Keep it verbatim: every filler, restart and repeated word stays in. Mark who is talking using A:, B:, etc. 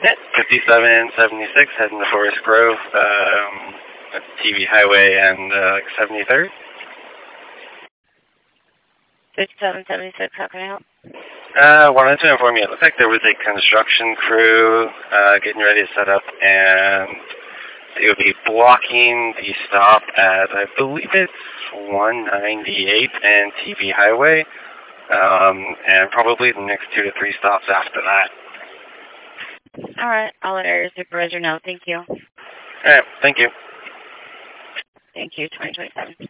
A: fifty-seven seventy-six heading to Forest Grove, um, T V Highway and uh, seventy-third.
B: fifty-seven seventy-six, how can I help?
A: Uh, wanted to inform you, it looks like there was a construction crew uh, getting ready to set up, and they would be blocking the stop at, I believe it's one ninety-eight and T V Highway, um, and probably the next two to three stops after that.
B: All right, I'll let area supervisor know. Thank you.
A: All right, thank you.
B: Thank you, twenty twenty-seven.